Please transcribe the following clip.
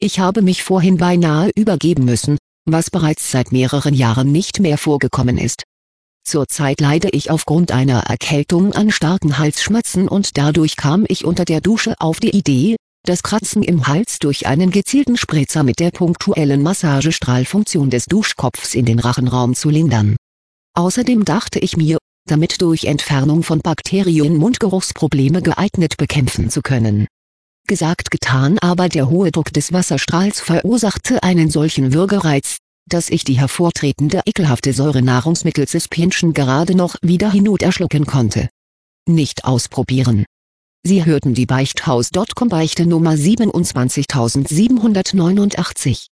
Ich habe mich vorhin beinahe übergeben müssen, was bereits seit mehreren Jahren nicht mehr vorgekommen ist. Zurzeit leide ich aufgrund einer Erkältung an starken Halsschmerzen und dadurch kam ich unter der Dusche auf die Idee, das Kratzen im Hals durch einen gezielten Spritzer mit der punktuellen Massagestrahlfunktion des Duschkopfs in den Rachenraum zu lindern. Außerdem dachte ich mir, damit durch Entfernung von Bakterien Mundgeruchsprobleme geeignet bekämpfen zu können. Gesagt getan, aber der hohe Druck des Wasserstrahls verursachte einen solchen Würgereiz, dass ich die hervortretende ekelhafte Säure Nahrungsmittelsuspension gerade noch wieder hinunterschlucken konnte. Nicht ausprobieren. Sie hörten die Beichthaus.com Beichte Nummer 27789.